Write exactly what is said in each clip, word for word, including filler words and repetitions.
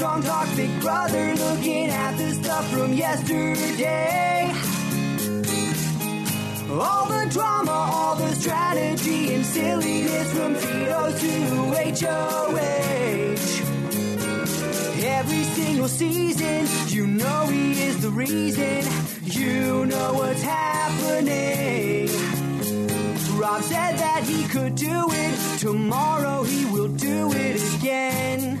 Armstrong talks Big Brother, looking at the stuff from yesterday. All the drama, all the strategy and silliness from Tito to H O H. Every single season, you know he is the reason. You know what's happening. Rob said that he could do it. Tomorrow he will do it again.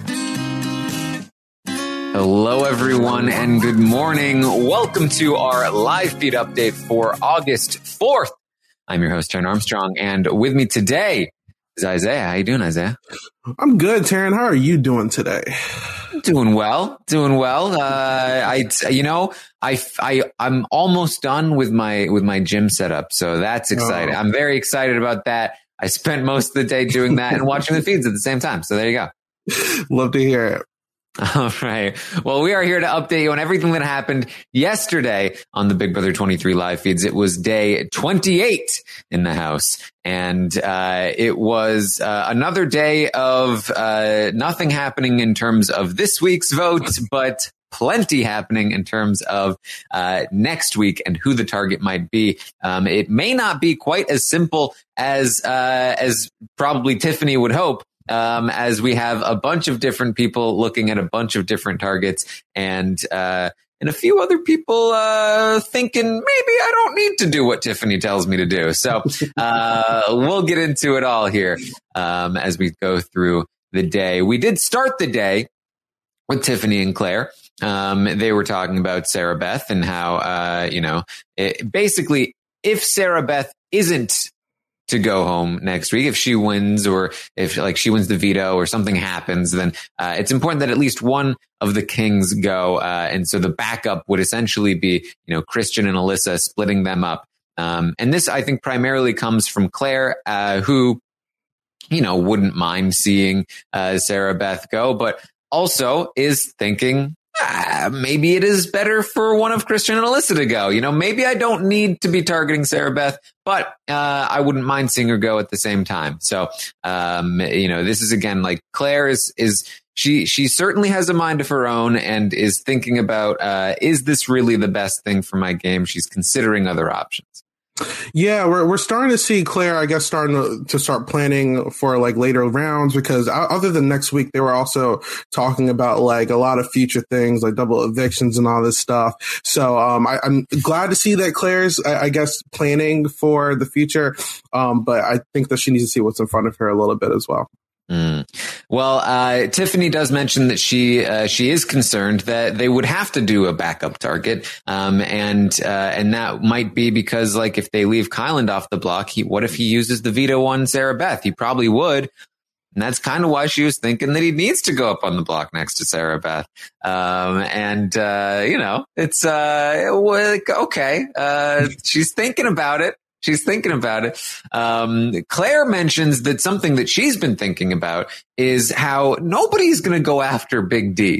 Hello, everyone, and good morning. Welcome to our live feed update for August fourth. I'm your host, Taryn Armstrong, and with me today is Isaiah. How you doing, Isaiah? I'm good, Taryn. How are you doing today? Doing well, doing well. Uh, I, you know, I, I, I'm almost done with my with my gym setup, so that's exciting. Oh. I'm very excited about that. I spent most of the day doing that and watching the feeds at the same time. So there you go. Love to hear it. All right. Well, we are here to update you on everything that happened yesterday on the Big Brother twenty-three live feeds. It was day twenty-eight in the house, and uh, it was uh, another day of uh, nothing happening in terms of this week's vote, but plenty happening in terms of uh, next week and who the target might be. Um, it may not be quite as simple as uh, as probably Tiffany would hope. Um, as we have a bunch of different people looking at a bunch of different targets and, uh, and a few other people, uh, thinking maybe I don't need to do what Tiffany tells me to do. So, uh, we'll get into it all here, um, as we go through the day. We did start the day with Tiffany and Claire. Um, they were talking about Sarah Beth and how, uh, you know, it, basically if Sarah Beth isn't to go home next week, if she wins or if like she wins the veto or something happens, then uh, it's important that at least one of the kings go. Uh, and so the backup would essentially be, you know, Christian and Alyssa splitting them up. Um, and this, I think, primarily comes from Claire, uh, who, you know, wouldn't mind seeing uh, Sarah Beth go, but also is thinking, Uh, maybe it is better for one of Christian and Alyssa to go. You know, maybe I don't need to be targeting Sarah Beth, but uh, I wouldn't mind seeing her go at the same time. So, um, you know, this is again like Claire is is she she certainly has a mind of her own and is thinking about uh, is this really the best thing for my game? She's considering other options. Yeah, we're we're starting to see Claire, I guess, starting to, to start planning for like later rounds, because other than next week, they were also talking about like a lot of future things like double evictions and all this stuff. So um, I, I'm glad to see that Claire's, I, I guess, planning for the future. Um, but I think that she needs to see what's in front of her a little bit as well. Mm. Well, uh, Tiffany does mention that she uh, she is concerned that they would have to do a backup target, um, and uh, and that might be because, like, if they leave Kyland off the block, he, what if he uses the veto on Sarah Beth? He probably would, and that's kind of why she was thinking that he needs to go up on the block next to Sarah Beth. Um, and uh, you know, it's uh, like, okay, uh, she's thinking about it. She's thinking about it. Um, Claire mentions that something that she's been thinking about is how nobody's going to go after Big D.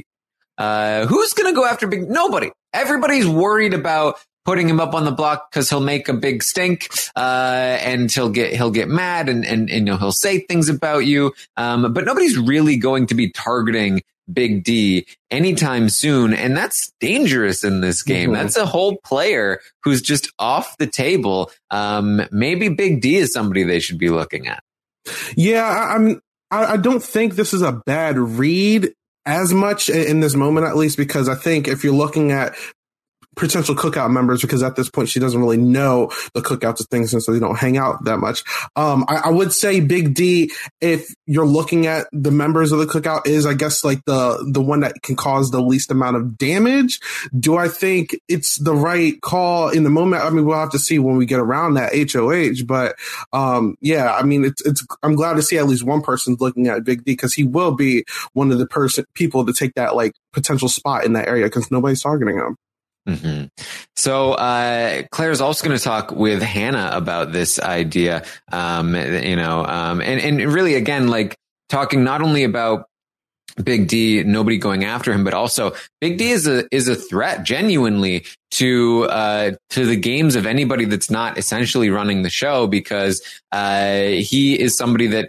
Uh, who's going to go after Big? Nobody. Everybody's worried about putting him up on the block because he'll make a big stink, uh, and he'll get he'll get mad and and, and you know, he'll say things about you. Um, but nobody's really going to be targeting Big D anytime soon, and that's dangerous in this game. Mm-hmm. That's a whole player who's just off the table. Um, maybe Big D is somebody they should be looking at. Yeah, I, I'm. I, I don't think this is a bad read as much in this moment, at least, because I think if you're looking at potential cookout members, because at this point she doesn't really know the cookouts of things since they don't hang out that much. Um, I, I would say Big D, if you're looking at the members of the cookout, is I guess like the the one that can cause the least amount of damage. Do I think it's the right call in the moment? I mean, we'll have to see when we get around that H O H. But um, yeah, I mean, it's it's. I'm glad to see at least one person's looking at Big D, because he will be one of the person people to take that like potential spot in that area because nobody's targeting him. Mm-hmm. So uh, Claire's also going to talk with Hannah about this idea, um, you know, um, and, and really, again, like talking not only about Big D, nobody going after him, but also Big D is a is a threat genuinely to uh, to the games of anybody that's not essentially running the show, because uh, he is somebody that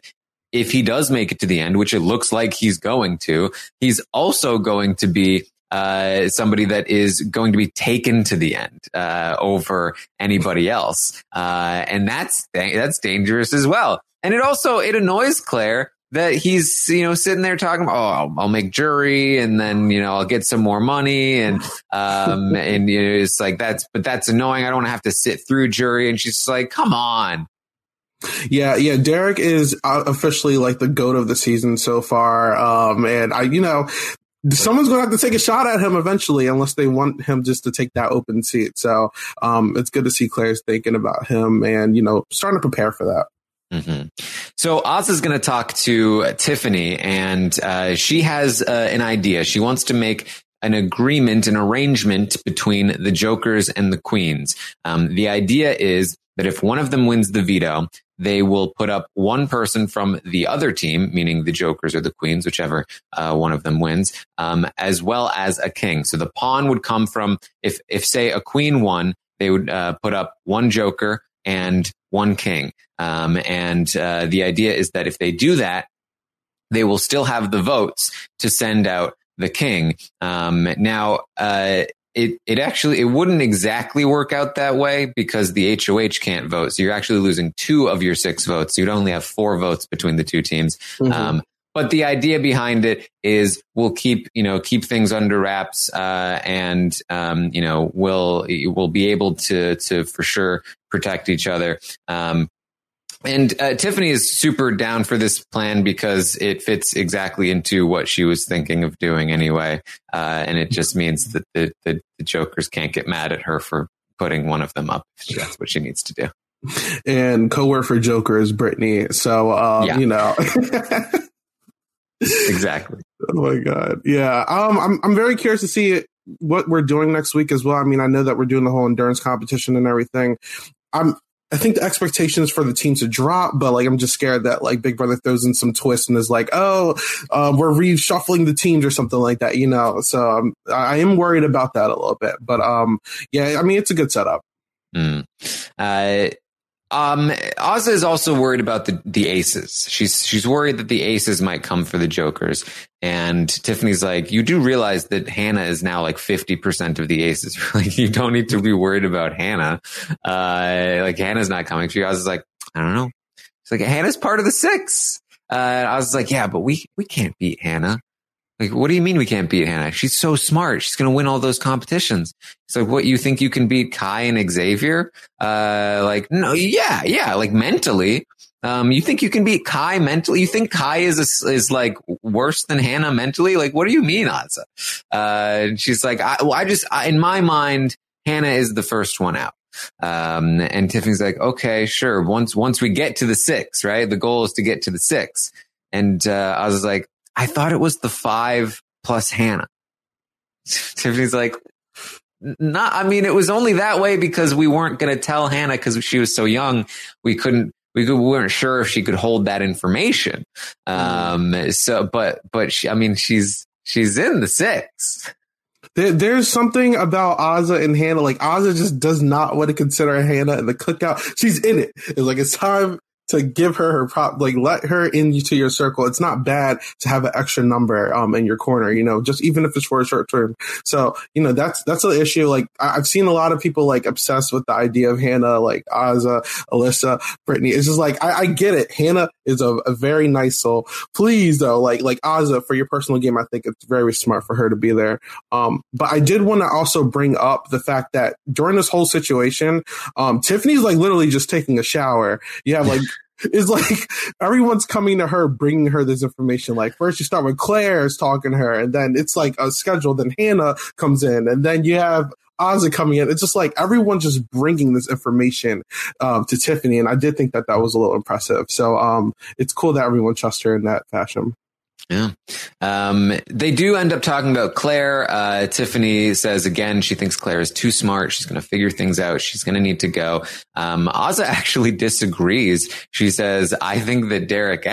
if he does make it to the end, which it looks like he's going to, he's also going to be uh, somebody that is going to be taken to the end uh, over anybody else. Uh, and that's, that's dangerous as well. And it also, it annoys Claire that he's, you know, sitting there talking about, oh, I'll, I'll make jury and then, you know, I'll get some more money. And, um, and you know, it's like, that's, but that's annoying. I don't want to have to sit through jury. And she's like, come on. Yeah, yeah. Derek is officially like the GOAT of the season so far. Um, and I, you know, someone's going to have to take a shot at him eventually, unless they want him just to take that open seat. So, um, it's good to see Claire's thinking about him and, you know, starting to prepare for that. Mm-hmm. So Oz is going to talk to Tiffany, and uh, she has uh, an idea. She wants to make an agreement, an arrangement between the Jokers and the Queens. Um, the idea is that if one of them wins the veto, they will put up one person from the other team, meaning the Jokers or the Queens, whichever uh, one of them wins, um, as well as a king. So the pawn would come from, if, if say a queen won, they would uh, put up one Joker and one king. Um, and uh, the idea is that if they do that, they will still have the votes to send out the king. Um, now, uh, it, it actually, it wouldn't exactly work out that way because the H O H can't vote. So you're actually losing two of your six votes. You'd only have four votes between the two teams. Mm-hmm. Um, but the idea behind it is we'll keep, you know, keep things under wraps, uh, and, um, you know, we'll, we'll be able to, to for sure protect each other. Um, And uh, Tiffany is super down for this plan because it fits exactly into what she was thinking of doing anyway. Uh, and it just means that the, the, the Jokers can't get mad at her for putting one of them up. That's what she needs to do. And co-worker for Joker is Brittany. So, um, yeah. you know. Exactly. Oh, my God. Yeah. Um, I'm, I'm very curious to see what we're doing next week as well. I mean, I know that we're doing the whole endurance competition and everything. I'm. I think the expectations for the team to drop, but like I'm just scared that like Big Brother throws in some twist and is like, oh, um, we're reshuffling the teams or something like that, you know. So um, I am worried about that a little bit, but um, yeah, I mean it's a good setup. Mm. Uh, um, Ozza is also worried about the the aces. She's she's worried that the aces might come for the Jokers, and Tiffany's like, you do realize that Hannah is now like fifty percent of the aces. Like, you don't need to be worried about Hannah. Uh, like Hannah's not coming for you. I was like, I don't know. It's like Hannah's part of the six. Uh, I was like, yeah, but we we can't beat Hannah. Like, what do you mean we can't beat Hannah? She's so smart. She's going to win all those competitions. It's like, what, you think you can beat Kai and Xavier? Uh, like, no, yeah, yeah, like mentally. Um, you think you can beat Kai mentally? You think Kai is, a, is like worse than Hannah mentally? Like, what do you mean, Ozza? Uh, and she's like, I, well, I just, I, in my mind, Hannah is the first one out. Um, and Tiffany's like, okay, sure. Once, once we get to the six, right? The goal is to get to the six. And, uh, I was like, I thought it was the five plus Hannah. Tiffany's like, not, I mean, it was only that way because we weren't going to tell Hannah because she was so young. We couldn't, we, could, we weren't sure if she could hold that information. Um, so, but, but she, I mean, she's, she's in the six. There, there's something about Ozza and Hannah. Like Ozza just does not want to consider Hannah in the cookout. She's in it. It's like, it's time to give her her prop, like let her into your circle. It's not bad to have an extra number um in your corner, you know, just even if it's for a short term. So, you know, that's that's an issue. Like I've seen a lot of people like obsessed with the idea of Hannah, like Ozza, Alyssa, Brittany. It's just like I, I get it. Hannah is a, a very nice soul. Please though, like like Ozza, for your personal game, I think it's very smart for her to be there. Um, but I did want to also bring up the fact that during this whole situation, um, Tiffany's like literally just taking a shower. You have like it's like everyone's coming to her, bringing her this information. Like first you start with Claire's talking to her, and then it's like a schedule. Then Hannah comes in, and then you have Ozzy coming in. It's just like everyone's just bringing this information um, to Tiffany, and I did think that that was a little impressive. So um, it's cool that everyone trusts her in that fashion. Yeah. Um, they do end up talking about Claire. Uh, Tiffany says again, she thinks Claire is too smart. She's going to figure things out. She's going to need to go. Um, Ozza actually disagrees. She says, I think that Derek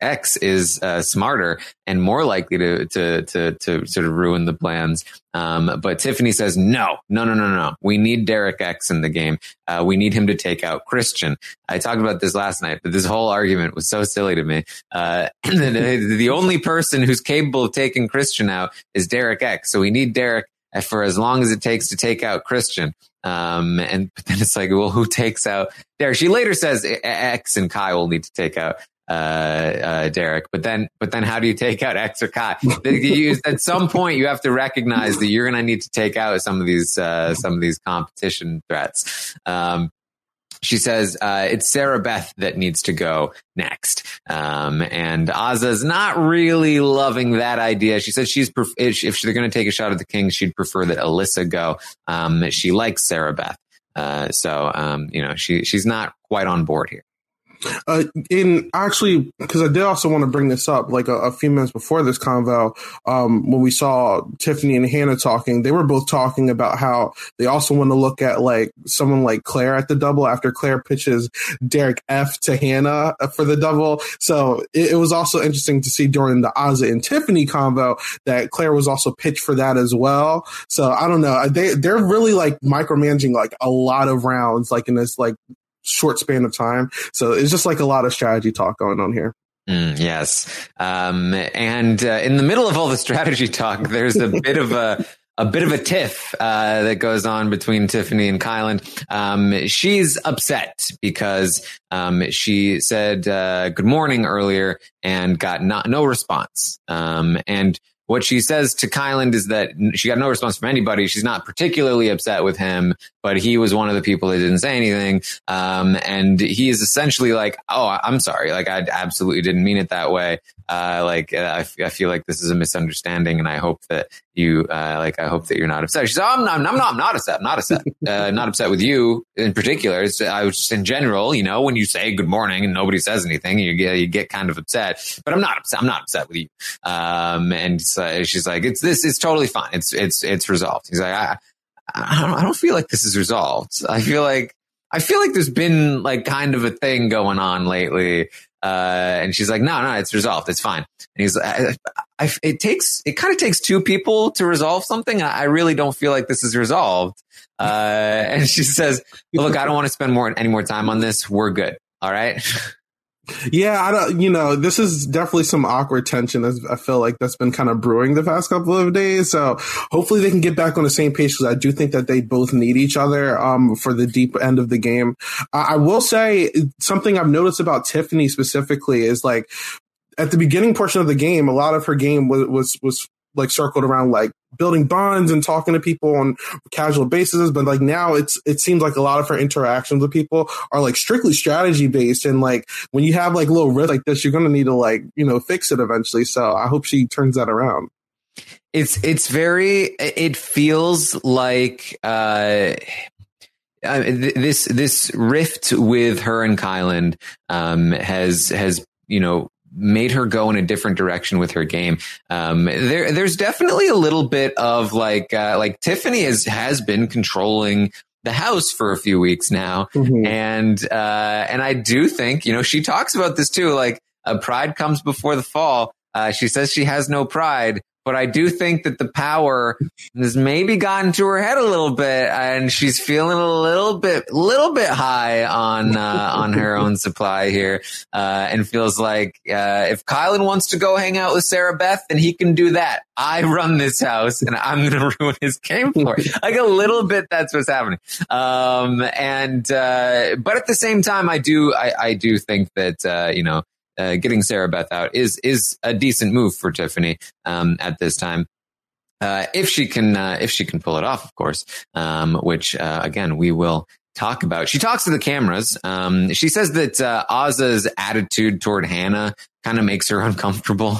X is uh, smarter and more likely to, to, to, to sort of ruin the plans. Um, but Tiffany says, no, no, no, no, no. We need Derek X in the game. Uh, we need him to take out Christian. I talked about this last night, but this whole argument was so silly to me. Uh, the, the only person who's capable of taking Christian out is Derek X. So we need Derek for as long as it takes to take out Christian. Um, and but then it's like, well, who takes out Derek? She later says X and Kai will need to take out uh, uh, Derek. But then, but then how do you take out X or Kai? You, at some point, you have to recognize that you're going to need to take out some of these, uh, some of these competition threats. Um, She says uh, it's Sarah Beth that needs to go next. Um, and Azah's not really loving that idea. She says she's pref- if they're going to take a shot at the Kings, she'd prefer that Alyssa go. Um, she likes Sarah Beth. Uh, so, um, you know, she she's not quite on board here. Uh, in actually, because I did also want to bring this up, like a, a few minutes before this convo, um, when we saw Tiffany and Hannah talking, they were both talking about how they also want to look at like someone like Claire at the double after Claire pitches Derek F to Hannah for the double. So it, it was also interesting to see during the Azah and Tiffany convo that Claire was also pitched for that as well. So I don't know. They, they're really like micromanaging like a lot of rounds, like in this like short span of time. So it's just like a lot of strategy talk going on here. Mm, yes. Um, and uh, in the middle of all the strategy talk, there's a bit of a, a bit of a tiff uh, that goes on between Tiffany and Kyland. Um, she's upset because um, she said uh, good morning earlier and got not, no response. Um, and what she says to Kyland is that she got no response from anybody. She's not particularly upset with him, but he was one of the people that didn't say anything. Um, and he is essentially like, oh, I'm sorry. Like, I absolutely didn't mean it that way. Uh, like, uh, I, f- I feel like this is a misunderstanding, and I hope that you, uh, like, I hope that you're not upset. She's like, oh, I'm not, I'm not, I'm not upset. I'm not upset. Uh, not upset with you in particular. It's, I was just in general, you know, when you say good morning and nobody says anything, you get, you get kind of upset, but I'm not upset. I'm not upset with you. Um, and so she's like, it's this, it's totally fine. It's, it's, it's resolved. He's like, I, I don't, I don't feel like this is resolved. I feel like, I feel like there's been like kind of a thing going on lately. Uh, and she's like, no, no, it's resolved. It's fine. And he's like, I, I, it takes, it kind of takes two people to resolve something. I really don't feel like this is resolved. Uh, and she says, look, I don't want to spend more, any more time on this. We're good. All right. Yeah, I don't, you know, this is definitely some awkward tension. As I feel like that's been kind of brewing the past couple of days. So hopefully they can get back on the same page, because I do think that they both need each other um, for the deep end of the game. Uh, I will say something I've noticed about Tiffany specifically is like at the beginning portion of the game, a lot of her game was was, was like circled around like building bonds and talking to people on casual basis. But like now it's, it seems like a lot of her interactions with people are like strictly strategy based. And like when you have like little risk like this, you're going to need to like, you know, fix it eventually. So I hope she turns that around. It's, it's very, it feels like, uh, uh this, this rift with her and Kyland, um, has, has, you know, made her go in a different direction with her game. Um, there, there's definitely a little bit of like, uh, like Tiffany has, has been controlling the house for a few weeks now. Mm-hmm. And, uh, and I do think, you know, she talks about this too, like uh, pride comes before the fall. Uh, she says she has no pride, but I do think that the power has maybe gotten to her head a little bit, and she's feeling a little bit, little bit high on uh, on her own supply here, uh, and feels like uh, if Kyland wants to go hang out with Sarah Beth, then he can do that. I run this house, and I'm going to ruin his game for it. Like a little bit, that's what's happening. Um, and uh, but at the same time, I do, I, I do think that uh, you know. Uh, getting Sarah Beth out is is a decent move for Tiffany um, at this time, uh, if she can uh, if she can pull it off, of course. Um, which uh, again we will talk about. She talks to the cameras. Um, she says that uh, Azah's attitude toward Hannah kind of makes her uncomfortable.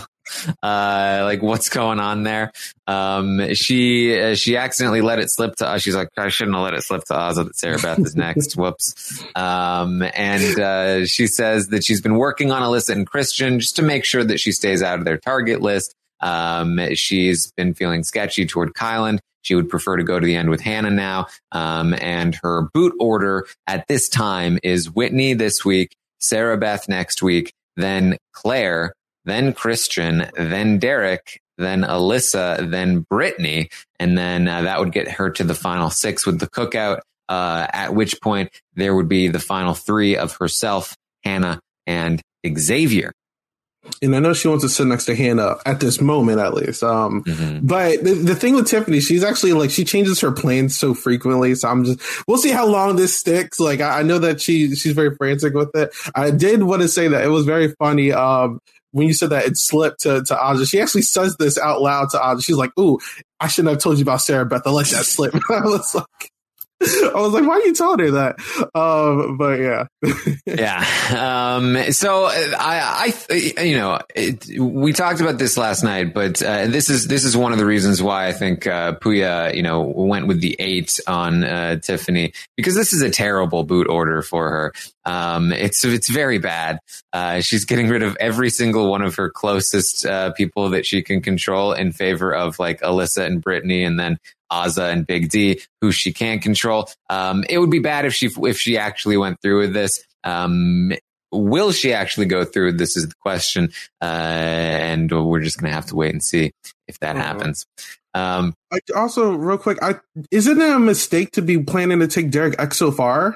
Uh, like what's going on there? Um, she, uh, she accidentally let it slip to us. She's like, I shouldn't have let it slip to Azah that Sarah Beth is next. Whoops. Um, and, uh, she says that she's been working on Alyssa and Christian just to make sure that she stays out of their target list. Um, she's been feeling sketchy toward Kyland. She would prefer to go to the end with Hannah now. Um, and her boot order at this time is Whitney this week, Sarah Beth next week, then Claire, then Christian, then Derek, then Alyssa, then Brittany. And then uh, that would get her to the final six with the cookout, uh, at which point there would be the final three of herself, Hannah, and Xavier. And I know she wants to sit next to Hannah at this moment, at least. Um, mm-hmm. But the, the thing with Tiffany, she's actually like, she changes her plans so frequently. So I'm just, we'll see how long this sticks. Like, I, I know that she she's very frantic with it. I did want to say that it was very funny. Um, when you said that it slipped to, to Aja, she actually says this out loud to Aja. She's like, ooh, I shouldn't have told you about Sarah Beth. I let that slip. I was like, I was like, why are you telling her that? Um, but yeah. yeah. Um, so I, I, you know, it, we talked about this last night, but, uh, this is, this is one of the reasons why I think, uh, Puya, you know, went with the eight on, uh, Tiffany, because this is a terrible boot order for her. Um, it's, it's very bad. Uh, she's getting rid of every single one of her closest, uh, people that she can control in favor of like Alyssa and Brittany, and then Azah and Big D, who she can't control. Um, it would be bad if she, if she actually went through with this. Um, will she actually go through? This is the question. Uh, and we're just going to have to wait and see if that uh-huh. happens. Um, I also real quick, I, isn't it a mistake to be planning to take Derek X so far?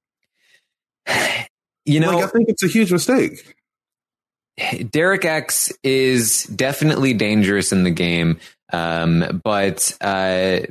You know, like, I think it's a huge mistake. Derek X is definitely dangerous in the game. Um, but, uh,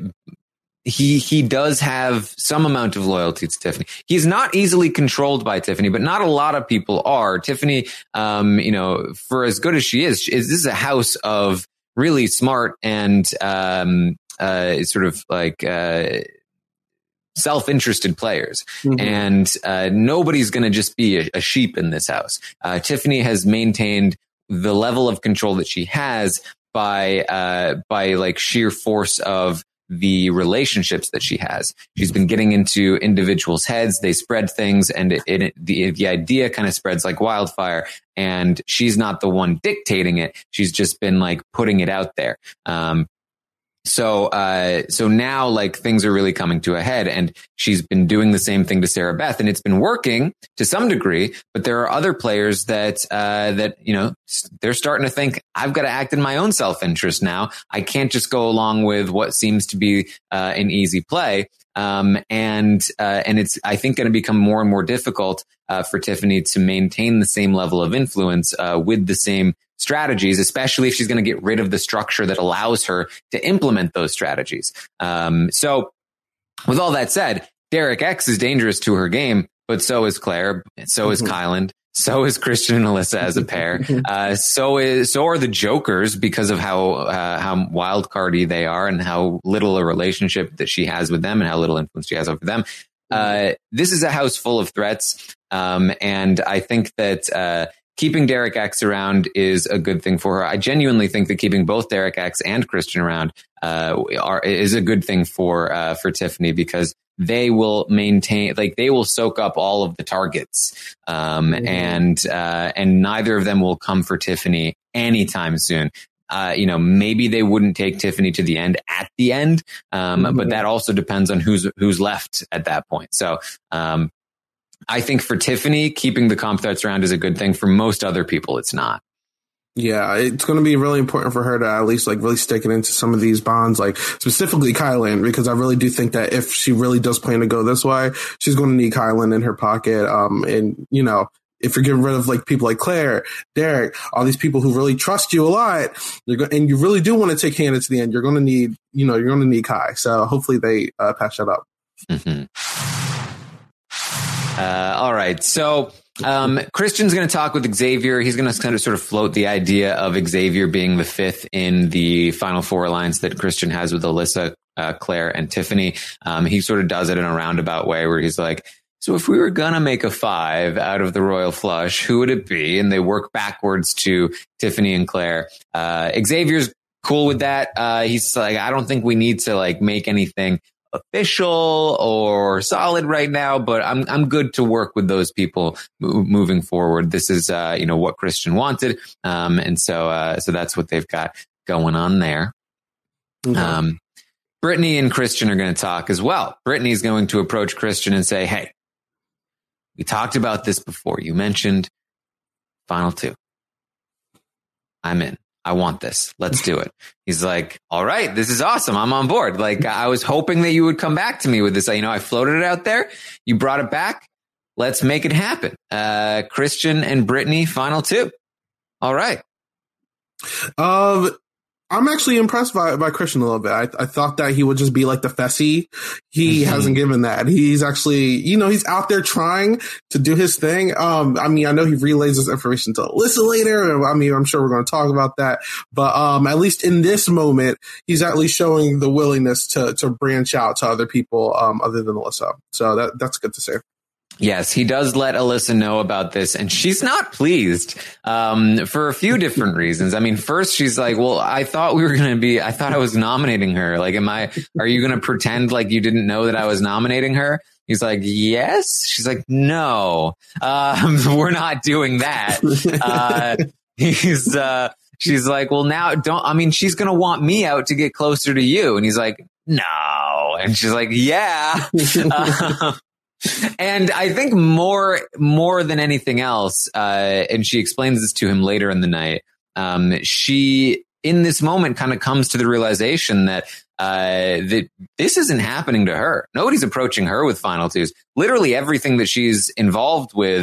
he, he does have some amount of loyalty to Tiffany. He's not easily controlled by Tiffany, but not a lot of people are. Tiffany, um, you know, for as good as she is, is this is a house of really smart and, um, uh, sort of like, uh, self-interested players. Mm-hmm. And, uh, nobody's going to just be a, a sheep in this house. Uh, Tiffany has maintained the level of control that she has by, uh, by like sheer force of the relationships that she has. She's been getting into individuals' heads. They spread things, and it, it, the, the idea kind of spreads like wildfire, and she's not the one dictating it. She's just been like putting it out there. Um, So, uh, so now like things are really coming to a head, and she's been doing the same thing to Sarah Beth, and it's been working to some degree, but there are other players that, uh, that, you know, they're starting to think, I've got to act in my own self-interest now. I can't just go along with what seems to be, uh, an easy play. Um, and, uh, and it's, I think, going to become more and more difficult, uh, for Tiffany to maintain the same level of influence, uh, with the same strategies, especially if she's going to get rid of the structure that allows her to implement those strategies. Um, so with all that said, Derek X is dangerous to her game, but so is Claire. So is mm-hmm. Kyland. So is Christian and Alyssa as a pair. Uh, so is, so are the Jokers, because of how, uh, how wild cardy they are and how little a relationship that she has with them and how little influence she has over them. Uh, this is a house full of threats. Um, and I think that, uh, keeping Derek X around is a good thing for her. I genuinely think that keeping both Derek X and Christian around, uh, are, is a good thing for, uh, for Tiffany, because they will maintain, like they will soak up all of the targets. Um, mm-hmm. and, uh, and neither of them will come for Tiffany anytime soon. Uh, you know, maybe they wouldn't take Tiffany to the end at the end. Um, mm-hmm. but that also depends on who's, who's left at that point. So, um, I think for Tiffany, keeping the comp threats around is a good thing. For most other people, it's not. Yeah, it's going to be really important for her to at least like really stick it into some of these bonds, like specifically Kyland, because I really do think that if she really does plan to go this way, she's going to need Kyland in her pocket. Um, and, you know, if you're getting rid of like people like Claire, Derek, all these people who really trust you a lot, you're go- and you really do want to take Hannah to the end, you're going to need, you know, you're going to need Kai. So hopefully they uh, patch that up. Mm-hmm. Uh, all right. So, um, Christian's going to talk with Xavier. He's going to kind of sort of float the idea of Xavier being the fifth in the final four alliance that Christian has with Alyssa, uh, Claire, and Tiffany. Um, he sort of does it in a roundabout way where he's like, so if we were going to make a five out of the royal flush, who would it be? And they work backwards to Tiffany and Claire. Uh, Xavier's cool with that. Uh, he's like, I don't think we need to like make anything official or solid right now, but I'm I'm good to work with those people mo- moving forward. This is uh, you know what Christian wanted, um, and so uh, so that's what they've got going on there. Okay. Um, Brittany and Christian are going to talk as well. Brittany's going to approach Christian and say, "Hey, we talked about this before. You mentioned final two. I'm in. I want this. Let's do it. He's like, all right, this is awesome. I'm on board. Like, I was hoping that you would come back to me with this. You know, I floated it out there. You brought it back. Let's make it happen. Uh, Christian and Brittany, final two. All right. Um, I'm actually impressed by, by Christian a little bit. I, I thought that he would just be like the Fessy. He mm-hmm. hasn't given that. He's actually, you know, he's out there trying to do his thing. Um, I mean, I know he relays this information to Alyssa later. I mean, I'm sure we're going to talk about that. But um, at least in this moment, he's at least showing the willingness to to branch out to other people um, other than Alyssa. So that that's good to see. Yes, he does let Alyssa know about this, and she's not pleased um, for a few different reasons. I mean, first, she's like, well, I thought we were going to be, I thought I was nominating her. Like, am I, are you going to pretend like you didn't know that I was nominating her? He's like, yes. She's like, no, um, we're not doing that. Uh, he's, uh, she's like, well, now don't, I mean, she's going to want me out to get closer to you. And he's like, no. And she's like, yeah. uh, And I think more, more than anything else, uh, and she explains this to him later in the night, um, she, in this moment, kind of comes to the realization that, uh, that this isn't happening to her. Nobody's approaching her with final twos. Literally everything that she's involved with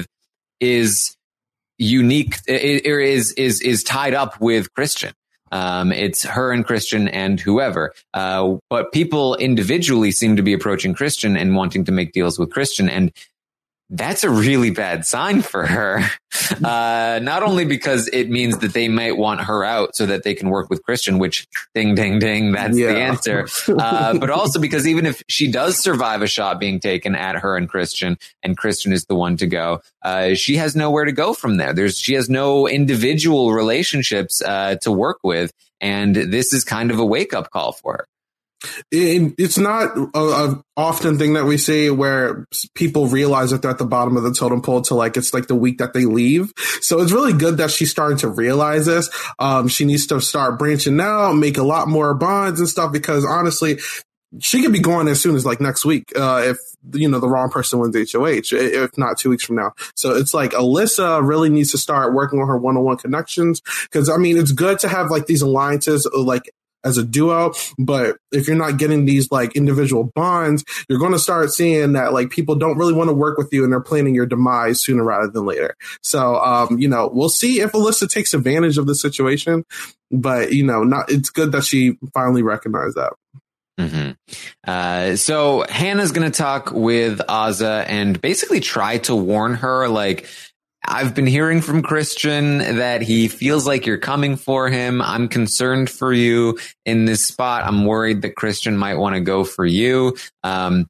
is unique, or is, is, is tied up with Christian. Um, it's her and Christian and whoever. Uh, but people individually seem to be approaching Christian and wanting to make deals with Christian. And that's a really bad sign for her. Uh, not only because it means that they might want her out so that they can work with Christian, which ding, ding, ding, that's yeah. the answer. Uh, but also because even if she does survive a shot being taken at her and Christian, and Christian is the one to go, uh, she has nowhere to go from there. There's, she has no individual relationships, uh, to work with. And this is kind of a wake up call for her. It, it's not a, a often thing that we see where people realize that they're at the bottom of the totem pole to like, it's like the week that they leave. So it's really good that she's starting to realize this. Um, she needs to start branching out, make a lot more bonds and stuff, because honestly, she could be going as soon as like next week, uh, if, you know, the wrong person wins H O H, if not two weeks from now. So it's like Alyssa really needs to start working on her one-on-one connections. Cause I mean, it's good to have like these alliances, like, as a duo, but if you're not getting these like individual bonds, you're going to start seeing that like people don't really want to work with you and they're planning your demise sooner rather than later. So, um, you know, we'll see if Alyssa takes advantage of the situation, but you know, not, it's good that she finally recognized that. Mm-hmm. Uh, so Hannah's going to talk with Azah and basically try to warn her, like, I've been hearing from Christian that he feels like you're coming for him. I'm concerned for you in this spot. I'm worried that Christian might want to go for you. Um,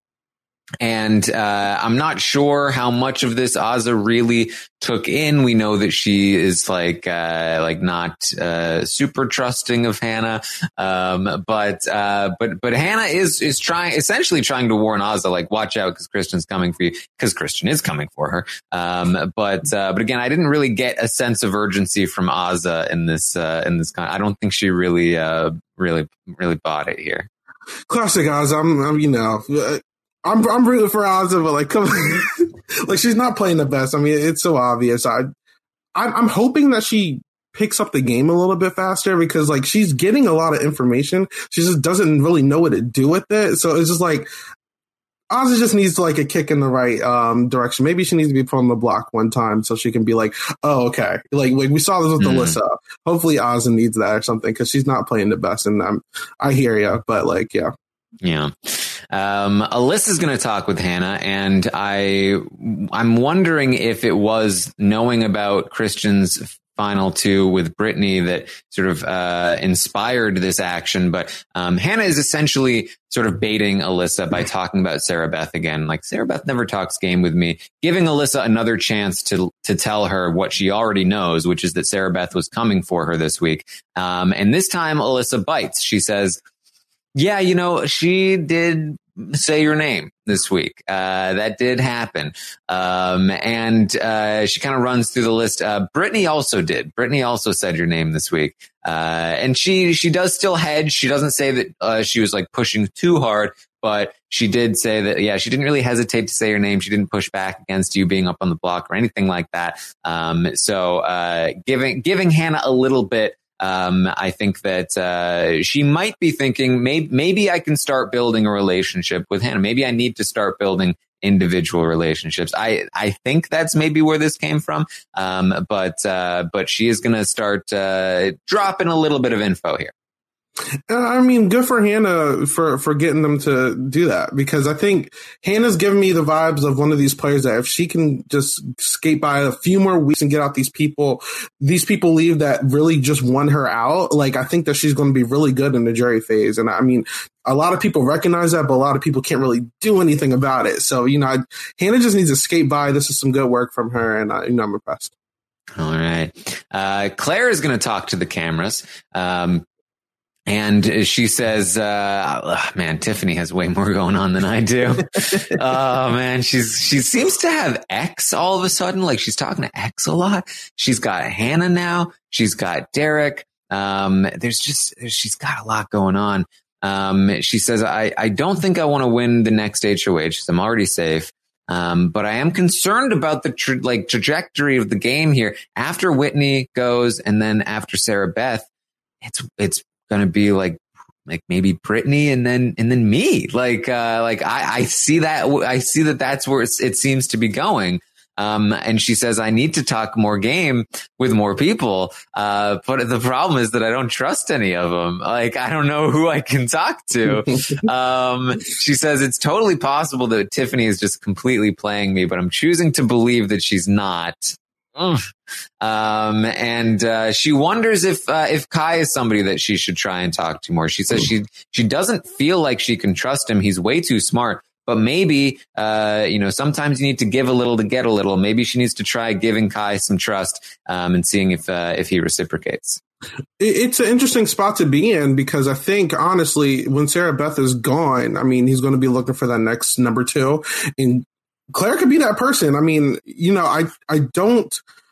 And uh, I'm not sure how much of this Azah really took in. We know that she is like uh, like not uh, super trusting of Hannah, um, but uh, but but Hannah is is trying essentially trying to warn Azah, like, watch out because Christian's coming for you, because Christian is coming for her. Um, but uh, but again, I didn't really get a sense of urgency from Azah in this uh, in this kind. I don't think she really uh, really really bought it here. Classic Azah. I'm, I'm you know. Uh, I'm I'm rooting for Azah, but like, come on. Like, she's not playing the best. I mean, it's so obvious. I, I'm, I'm hoping that she picks up the game a little bit faster, because like she's getting a lot of information. She just doesn't really know what to do with it. So it's just like Azah just needs like a kick in the right um, direction. Maybe she needs to be put on the block one time so she can be like, oh, okay. Like, like we saw this with mm. Alyssa. Hopefully Azah needs that or something, because she's not playing the best. And I'm, I hear you, but like, yeah. Yeah. Um, Alyssa's going to talk with Hannah, and I, I'm wondering if it was knowing about Christian's final two with Brittany that sort of, uh, inspired this action. But, um, Hannah is essentially sort of baiting Alyssa by talking about Sarah Beth again. Like, Sarah Beth never talks game with me, giving Alyssa another chance to, to tell her what she already knows, which is that Sarah Beth was coming for her this week. Um, and this time Alyssa bites. She says, yeah, you know, she did say your name this week. Uh, that did happen. Um, and, uh, she kind of runs through the list. Uh, Brittany also did. Brittany also said your name this week. Uh, and she, she does still hedge. She doesn't say that, uh, she was like pushing too hard, but she did say that, yeah, she didn't really hesitate to say your name. She didn't push back against you being up on the block or anything like that. Um, so uh, giving giving Hannah a little bit. Um, I think that uh, she might be thinking, maybe, maybe I can start building a relationship with Hannah. Maybe I need to start building individual relationships. I, I think that's maybe where this came from. Um, but, uh, but she is going to start, uh, dropping a little bit of info here. I mean, good for Hannah for, for getting them to do that, because I think Hannah's giving me the vibes of one of these players that if she can just skate by a few more weeks and get out these people, these people leave that really just won her out. Like, I think that she's going to be really good in the jury phase. And I mean, a lot of people recognize that, but a lot of people can't really do anything about it. So, you know, I, Hannah just needs to skate by. This is some good work from her, and I, you know, I'm impressed. All right. Uh, Claire is going to talk to the cameras. Um, And she says, uh, oh, man, Tiffany has way more going on than I do. Oh, man, she's, she seems to have X all of a sudden. Like, she's talking to X a lot. She's got Hannah now. She's got Derek. Um, there's just, she's got a lot going on. Um, she says, I, I don't think I want to win the next H O H. I'm already safe. Um, but I am concerned about the tra- like trajectory of the game here. After Whitney goes and then after Sarah Beth, it's, it's, going to be like, like maybe Brittany and then, and then me. Like, uh, like I, I see that, I see that that's where it's, it seems to be going. Um, and she says, I need to talk more game with more people. Uh, but the problem is that I don't trust any of them. Like, I don't know who I can talk to. um, she says it's totally possible that Tiffany is just completely playing me, but I'm choosing to believe that she's not. Um, and, uh, she wonders if, uh, if Kai is somebody that she should try and talk to more. She says she, she doesn't feel like she can trust him. He's way too smart, but maybe, uh, you know, sometimes you need to give a little to get a little. Maybe she needs to try giving Kai some trust, um, and seeing if, uh, if he reciprocates. It's an interesting spot to be in, because I think, honestly, when Sarah Beth is gone, I mean, he's going to be looking for that next number two, and Claire could be that person. I mean, you know, I, I don't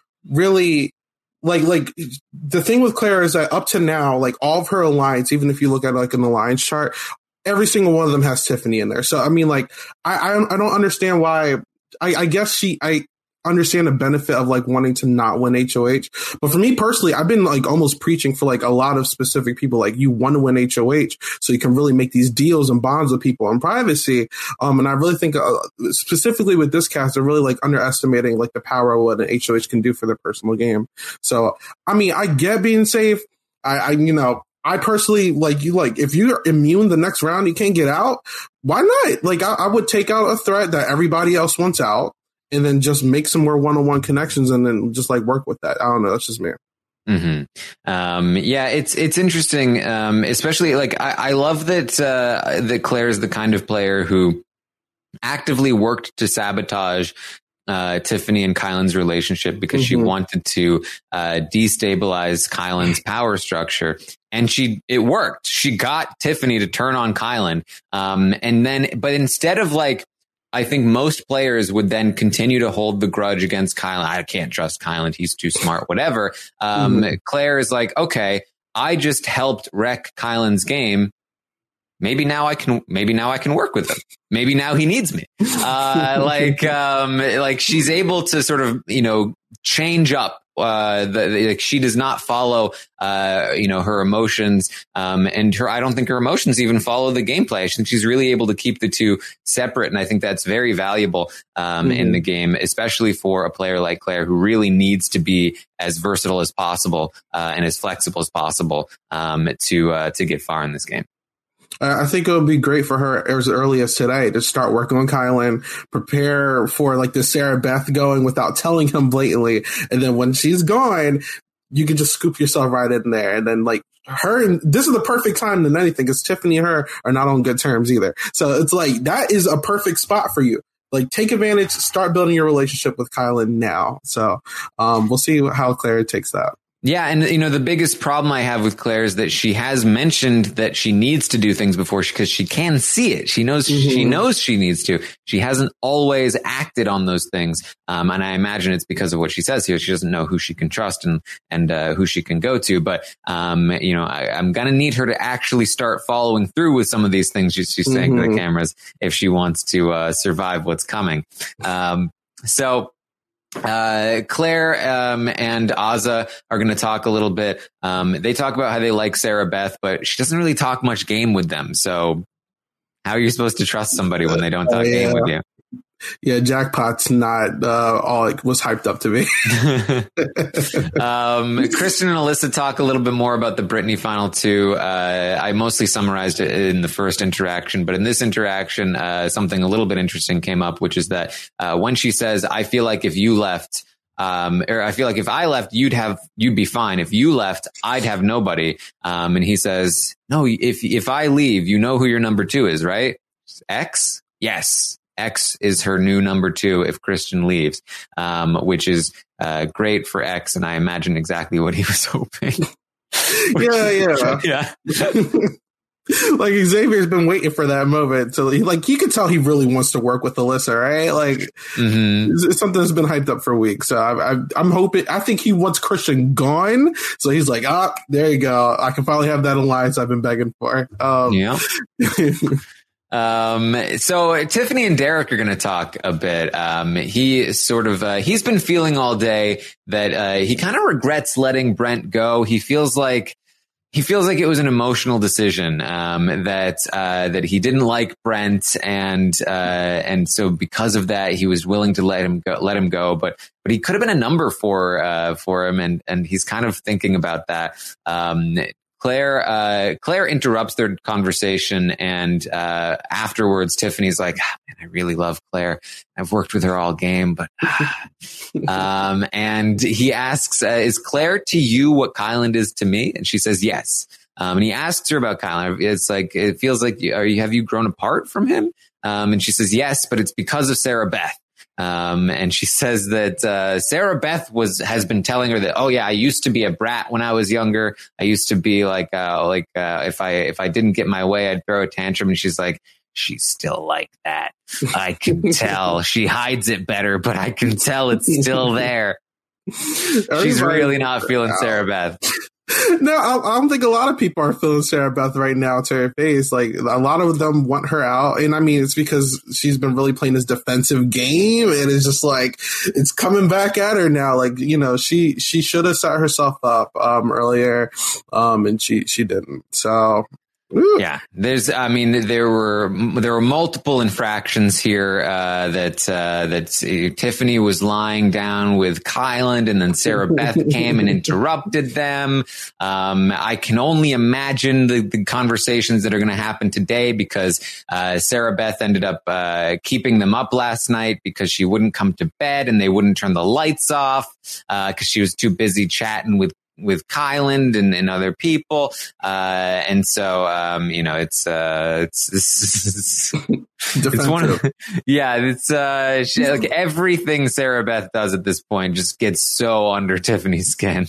really like, like the thing with Claire is that up to now, like all of her alliance, even if you look at like an alliance chart, every single one of them has Tiffany in there. So, I mean, like, I, I, I don't understand why. I, I guess she, I understand the benefit of like wanting to not win H O H. But for me personally, I've been like almost preaching for like a lot of specific people, like you want to win H O H so you can really make these deals and bonds with people in privacy. Um, and I really think uh, specifically with this cast, they're really like underestimating like the power of what an H O H can do for their personal game. So, I mean, I get being safe. I, I you know, I personally like you, like if you're immune the next round, you can't get out. Why not? Like I, I would take out a threat that everybody else wants out, and then just make some more one-on-one connections and then just like work with that. I don't know. That's just me. Mm-hmm. Um, yeah, it's, it's interesting. Um, especially like, I, I love that, uh, that Claire is the kind of player who actively worked to sabotage, uh, Tiffany and Kylan's relationship because mm-hmm. she wanted to, uh, destabilize Kylan's power structure. And she, it worked. She got Tiffany to turn on Kylan. Um, and then, but instead of like, I think most players would then continue to hold the grudge against Kylan. I can't trust Kylan. He's too smart, whatever. Um, mm-hmm. Claire is like, okay, I just helped wreck Kylan's game. Maybe now I can, maybe now I can work with him. Maybe now he needs me. Uh, like, um, like she's able to sort of, you know, change up. Uh, the, the, like she does not follow, uh, you know, her emotions, um, and her, I don't think her emotions even follow the gameplay. I think she's really able to keep the two separate. And I think that's very valuable, um, mm-hmm. in the game, especially for a player like Claire who really needs to be as versatile as possible, uh, and as flexible as possible, um, to, uh, to get far in this game. I think it would be great for her as early as today to start working on Kylan, prepare for like the Sarah Beth going without telling him blatantly. And then when she's gone, you can just scoop yourself right in there. And then like her, and this is the perfect time than anything because Tiffany and her are not on good terms either. So it's like, that is a perfect spot for you. Like take advantage, start building your relationship with Kylan now. So um, we'll see how Claire takes that. Yeah, and you know the biggest problem I have with Claire is that she has mentioned that she needs to do things before because she, she can see it. She knows mm-hmm. she knows she needs to. She hasn't always acted on those things, um, and I imagine it's because of what she says here. She doesn't know who she can trust and and uh, who she can go to. But um, you know, I, I'm gonna need her to actually start following through with some of these things she's, she's saying mm-hmm. to the cameras if she wants to uh, survive what's coming. Um, so. Uh, Claire, um, and Azah are going to talk a little bit. Um, they talk about how they like Sarah Beth, but she doesn't really talk much game with them. So how are you supposed to trust somebody when they don't talk uh, yeah. game with you? Yeah, Jackpot's not uh, all it was hyped up to be. um, Kristen and Alyssa talk a little bit more about the Britney final two. Uh, I mostly summarized it in the first interaction, but in this interaction, uh, something a little bit interesting came up, which is that uh, when she says, I feel like if you left, um, or I feel like if I left, you'd have, you'd be fine. If you left, I'd have nobody. Um, and he says, no, if, if I leave, you know who your number two is, right? X? Yes. X is her new number two if Christian leaves, um, which is uh, great for X. And I imagine exactly what he was hoping. yeah, yeah. yeah. Like Xavier's been waiting for that moment. So like you can tell he really wants to work with Alyssa, right? Like mm-hmm. it's something that's been hyped up for weeks. So I, I, I'm hoping, I think he wants Christian gone. So he's like, ah, there you go. I can finally have that alliance I've been begging for. Um, yeah. Um, so Tiffany and Derek are going to talk a bit. Um, he sort of, uh, he's been feeling all day that, uh, he kind of regrets letting Brent go. He feels like, he feels like it was an emotional decision, um, that, uh, that he didn't like Brent. And, uh, and so because of that, he was willing to let him go, let him go. But, but he could have been a number for, uh, for him. And, and he's kind of thinking about that. Um, Claire, uh, Claire interrupts their conversation, and uh, afterwards, Tiffany's like, ah, "Man, I really love Claire. I've worked with her all game, but." Ah. um, and he asks, uh, "Is Claire to you what Kyland is to me?" And she says, "Yes." Um, and he asks her about Kyland. It's like it feels like, are you have you grown apart from him? Um, and she says, "Yes, but it's because of Sarah Beth." Um, and she says that, uh, Sarah Beth was, has been telling her that, oh yeah, I used to be a brat when I was younger. I used to be like, uh, like, uh, if I, if I didn't get my way, I'd throw a tantrum. And she's like, she's still like that. I can tell. She hides it better, but I can tell it's still there. She's really not feeling Sarah Beth. No, I, I don't think a lot of people are feeling Sarah Beth right now to her face. Like a lot of them want her out. And I mean, it's because she's been really playing this defensive game, and it's just like, it's coming back at her now. Like, you know, she, she should have set herself up, um, earlier. Um, and she, she didn't. So. Ooh. Yeah, there's, I mean, there were, there were multiple infractions here, uh, that, uh, that uh, Tiffany was lying down with Kyland, and then Sarah Beth came and interrupted them. Um, I can only imagine the, the conversations that are going to happen today because, uh, Sarah Beth ended up, uh, keeping them up last night because she wouldn't come to bed and they wouldn't turn the lights off, uh, cause she was too busy chatting with with Kyland and, and other people. Uh, and so, um, you know, it's, uh, it's, it's, it's one of, yeah, it's, uh, she, like everything Sarah Beth does at this point just gets so under Tiffany's skin.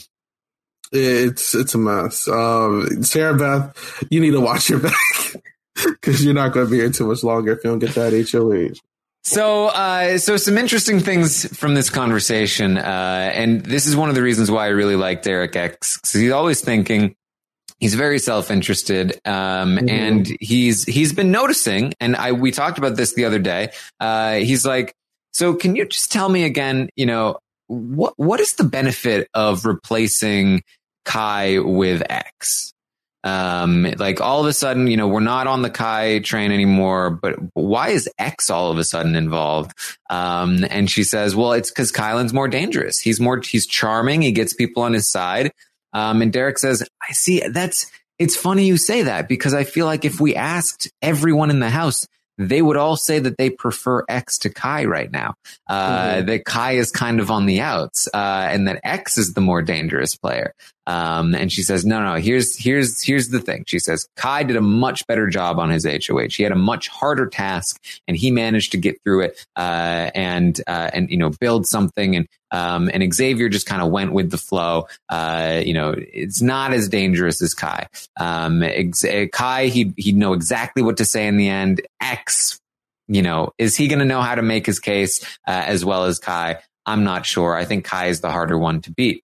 It's, it's a mess. Um, Sarah Beth, you need to watch your back because you're not going to be here too much longer if you don't get that H O H. So, uh, so some interesting things from this conversation. Uh, and this is one of the reasons why I really like Derek X, because he's always thinking, he's very self-interested. Um, mm-hmm. and he's, he's been noticing, and I, we talked about this the other day. Uh, he's like, so can you just tell me again, you know, what, what is the benefit of replacing Kai with X? Um, like all of a sudden, you know, we're not on the Kai train anymore, but why is X all of a sudden involved? Um, and she says, well, it's because Kyland's more dangerous. He's more, he's charming. He gets people on his side. Um, and Derek says, I see that's, it's funny you say that because I feel like if we asked everyone in the house, they would all say that they prefer X to Kai right now. Uh, mm-hmm. That Kai is kind of on the outs, uh, and that X is the more dangerous player. Um, and she says, no, no, here's, here's, here's the thing. She says, Kai did a much better job on his H O H. He had a much harder task and he managed to get through it, uh, and, uh, and, you know, build something. And, um, and Xavier just kind of went with the flow. Uh, you know, it's not as dangerous as Kai. Um, ex- Kai, he, he'd know exactly what to say in the end. X, you know, is he going to know how to make his case, uh, as well as Kai? I'm not sure. I think Kai is the harder one to beat.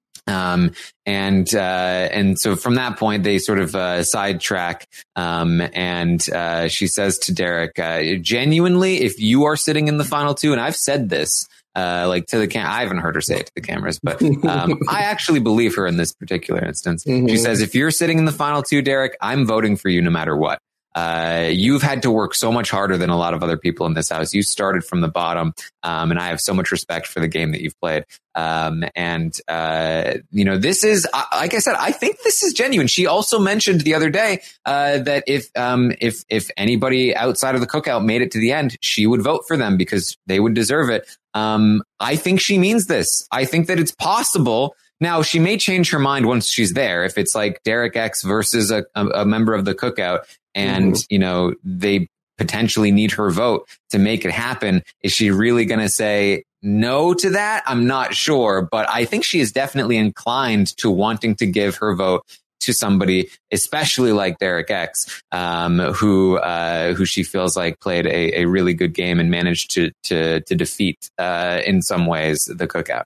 Um, and, uh, and so from that point, they sort of, uh, sidetrack. Um, and, uh, she says to Derek, uh, genuinely, if you are sitting in the final two, and I've said this, uh, like to the cam, I haven't heard her say it to the cameras, but, um, I actually believe her in this particular instance. Mm-hmm. She says, if you're sitting in the final two, Derek, I'm voting for you no matter what. Uh, you've had to work so much harder than a lot of other people in this house. You started from the bottom. Um, and I have so much respect for the game that you've played. Um, and, uh, you know, this is, like I said, I think this is genuine. She also mentioned the other day, uh, that if, um, if, if anybody outside of the cookout made it to the end, she would vote for them because they would deserve it. Um, I think she means this. I think that it's possible. Now, she may change her mind once she's there. If it's like Derek X versus a, a, a member of the cookout and, mm-hmm. you know, they potentially need her vote to make it happen, is she really going to say no to that? I'm not sure, but I think she is definitely inclined to wanting to give her vote to somebody, especially like Derek X, um, who, uh, who she feels like played a, a really good game and managed to, to, to defeat, uh, in some ways the cookout.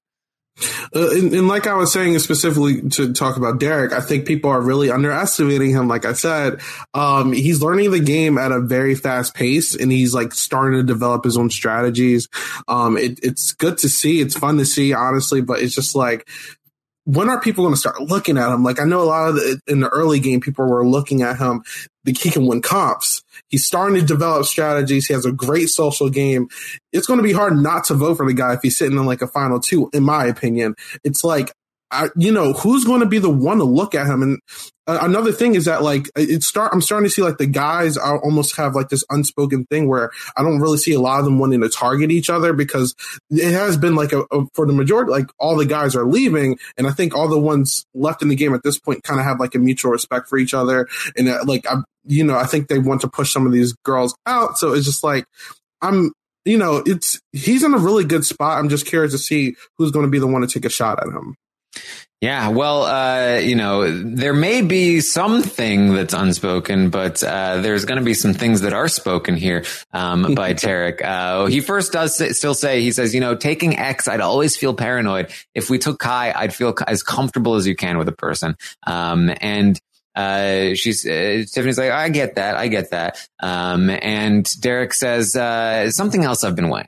Uh, and, and like I was saying, specifically to talk about Derek, I think people are really underestimating him. Like I said, um, he's learning the game at a very fast pace and he's like starting to develop his own strategies. Um, it, it's good to see. It's fun to see, honestly, but it's just like, when are people going to start looking at him? Like, I know a lot of the, in the early game, people were looking at him. He can win comps. He's starting to develop strategies. He has a great social game. It's going to be hard not to vote for the guy if he's sitting in like a final two, in my opinion. It's like, I, you know, who's going to be the one to look at him? And uh, another thing is that like it start, I'm starting to see like the guys are almost have like this unspoken thing where I don't really see a lot of them wanting to target each other because it has been like a, a for the majority, like all the guys are leaving. And I think all the ones left in the game at this point kind of have like a mutual respect for each other. And uh, like, I, you know, I think they want to push some of these girls out. So it's just like, I'm, you know, it's, he's in a really good spot. I'm just curious to see who's going to be the one to take a shot at him. Yeah, well, uh, you know, there may be something that's unspoken, but uh, there's going to be some things that are spoken here um, by Tarek. Uh, he first does say, still say, he says, you know, taking X, I'd always feel paranoid. If we took Kai, I'd feel as comfortable as you can with a person. Um, and uh, she's, uh, Tiffany's like, I get that. I get that. Um, and Derek says, uh, something else I've been weighing.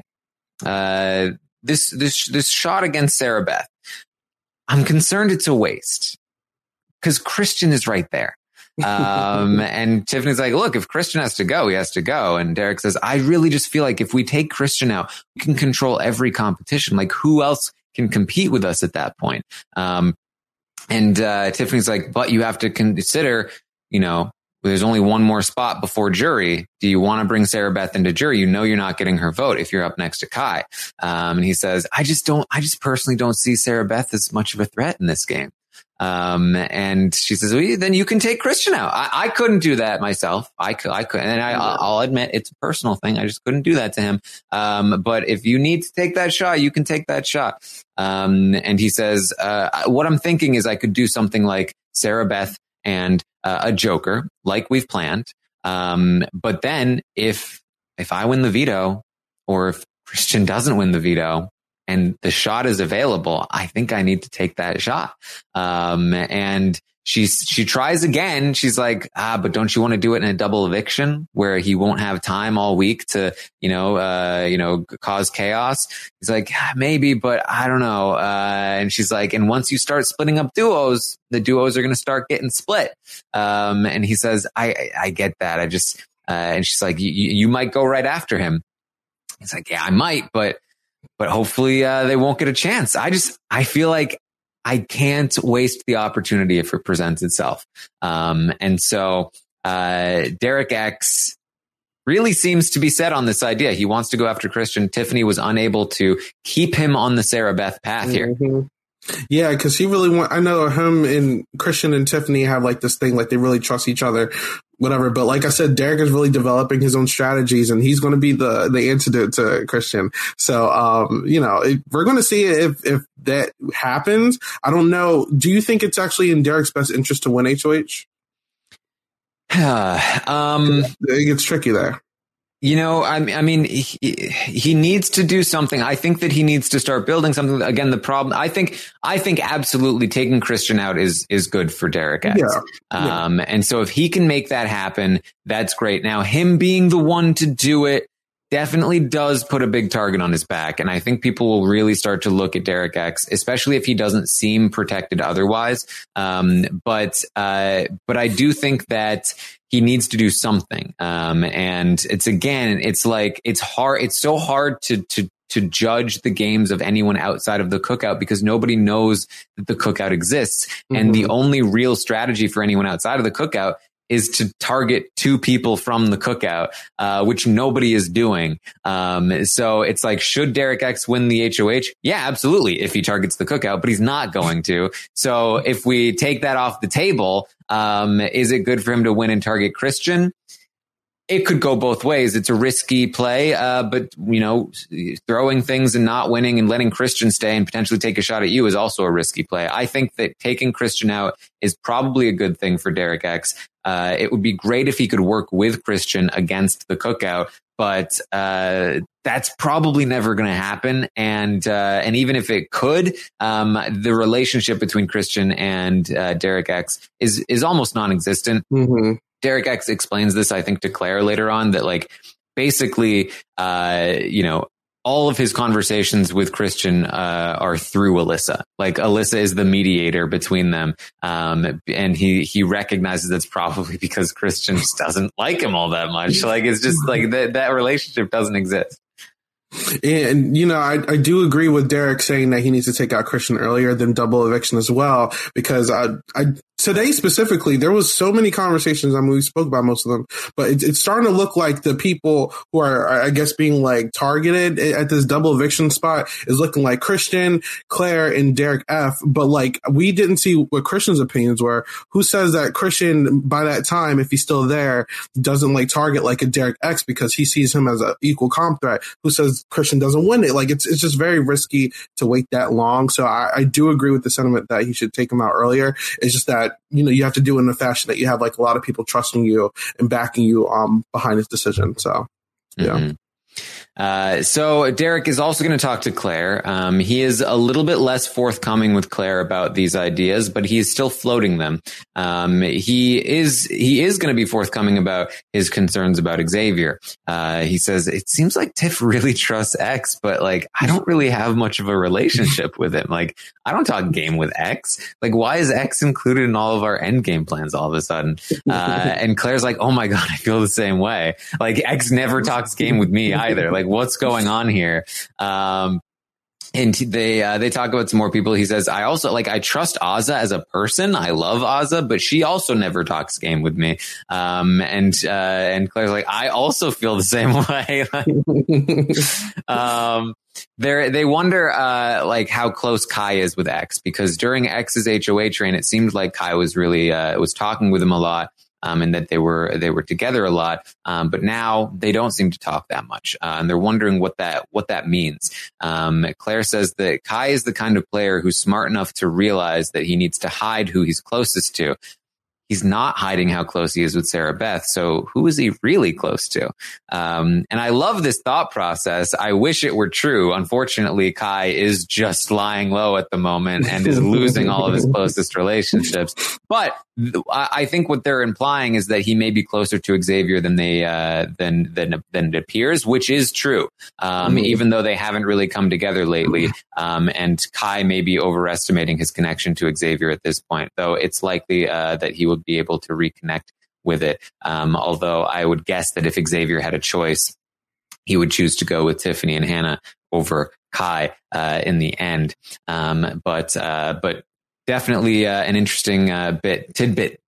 Uh, this, this, this shot against Sarah Beth. I'm concerned it's a waste because Christian is right there. Um, and Tiffany's like, look, if Christian has to go, he has to go. And Derek says, I really just feel like if we take Christian out, we can control every competition. Like who else can compete with us at that point? Um, and, uh, Tiffany's like, but you have to consider, you know, there's only one more spot before jury. Do you want to bring Sarah Beth into jury? You know, you're not getting her vote if you're up next to Kai. Um, and he says, I just don't, I just personally don't see Sarah Beth as much of a threat in this game. Um, and she says, well, then you can take Christian out. I, I couldn't do that myself. I could, I could, and I, I'll admit it's a personal thing. I just couldn't do that to him. Um, but if you need to take that shot, you can take that shot. Um, and he says, uh, what I'm thinking is I could do something like Sarah Beth and uh, a Joker, like we've planned. Um, but then if, if I win the veto or if Christian doesn't win the veto and the shot is available, I think I need to take that shot. Um, and she's, she tries again. She's like, ah, but don't you want to do it in a double eviction where he won't have time all week to, you know, uh, you know, cause chaos? He's like, ah, maybe, but I don't know. Uh, and she's like, and once you start splitting up duos, the duos are going to start getting split. Um, and he says, I, I, I get that. I just, uh, and she's like, you, you might go right after him. He's like, yeah, I might, but, but hopefully, uh, they won't get a chance. I just, I feel like I can't waste the opportunity if it presents itself. Um, and so, uh, Derek X really seems to be set on this idea. He wants to go after Christian. Tiffany was unable to keep him on the Sarah Beth path here. Mm-hmm. Yeah, because he really want. I know him and Christian and Tiffany have like this thing, like they really trust each other, whatever. But like I said, Derek is really developing his own strategies, and he's going to be the the antidote to Christian. So, um, you know, it, we're going to see if if that happens. I don't know. Do you think it's actually in Derek's best interest to win H O H? um, it gets tricky there. You know, I, I mean, he, he needs to do something. I think that he needs to start building something. Again, the problem, I think, I think absolutely taking Christian out is, is good for Derek X. Yeah. Um, yeah. And so if he can make that happen, that's great. Now, him being the one to do it definitely does put a big target on his back. And I think people will really start to look at Derek X, especially if he doesn't seem protected otherwise. Um, but, uh, but I do think that he needs to do something. Um, and it's, again, it's like, it's hard. It's so hard to, to, to judge the games of anyone outside of the cookout because nobody knows that the cookout exists. Mm-hmm. And the only real strategy for anyone outside of the cookout is to target two people from the cookout, uh, which nobody is doing. Um, so it's like, should Derek X win the H O H? Yeah, absolutely. If he targets the cookout, but he's not going to. So if we take that off the table, um, is it good for him to win and target Christian? It could go both ways. It's a risky play, uh, but, you know, throwing things and not winning and letting Christian stay and potentially take a shot at you is also a risky play. I think that taking Christian out is probably a good thing for Derek X. Uh, it would be great if he could work with Christian against the cookout, but uh, that's probably never going to happen. And uh, and even if it could, um, the relationship between Christian and uh, Derek X is is almost non-existent. Mm-hmm. Derek X explains this, I think, to Claire later on, that like basically, uh, you know, all of his conversations with Christian uh, are through Alyssa. Like Alyssa is the mediator between them, um, and he he recognizes that's probably because Christian just doesn't like him all that much. Like it's just like that that relationship doesn't exist. And, you know, I, I do agree with Derek saying that he needs to take out Christian earlier than double eviction as well, because I, I today specifically, there was so many conversations. I mean, we spoke about most of them, but it, it's starting to look like the people who are, I guess, being like targeted at this double eviction spot is looking like Christian, Claire, and Derek F. But like, we didn't see what Christian's opinions were. Who says that Christian, by that time, if he's still there, doesn't like target like a Derek X because he sees him as an equal comp threat? Who says Christian doesn't win it? Like, it's it's just very risky to wait that long. So I, I do agree with the sentiment that he should take him out earlier. It's just that, you know, you have to do it in a fashion that you have like a lot of people trusting you and backing you um behind his decision. So yeah. Mm-hmm. Uh, so Derek is also going to talk to Claire. Um, he is a little bit less forthcoming with Claire about these ideas, but he's still floating them. Um, he is, he is going to be forthcoming about his concerns about Xavier. Uh, he says, it seems like Tiff really trusts X, but like, I don't really have much of a relationship with him. Like, I don't talk game with X. Like, why is X included in all of our end game plans all of a sudden? Uh, and Claire's like, oh my God, I feel the same way. Like, X never talks game with me either. Like, what's going on here? Um, and they, uh, they talk about some more people. He says, I also like, I trust Azza as a person. I love Azza, but she also never talks game with me. Um, and, uh, and Claire's like, I also feel the same way. um, They they wonder uh, like how close Kai is with X, because during X's H O H reign, it seemed like Kai was really uh, was talking with him a lot, um, and that they were they were together a lot. Um, but now they don't seem to talk that much, uh, and they're wondering what that what that means. Um, Claire says that Kai is the kind of player who's smart enough to realize that he needs to hide who he's closest to. He's not hiding how close he is with Sarah Beth. So who is he really close to? Um, and I love this thought process. I wish it were true. Unfortunately, Kai is just lying low at the moment and is losing all of his closest relationships. But I think what they're implying is that he may be closer to Xavier than they uh, than than than it appears, which is true. Um, mm-hmm. Even though they haven't really come together lately, um, and Kai may be overestimating his connection to Xavier at this point, though it's likely uh, that he will be able to reconnect with it. Um, although I would guess that if Xavier had a choice, he would choose to go with Tiffany and Hannah over Kai uh, in the end. Um, but uh, but. Definitely uh, an interesting uh, bit tidbit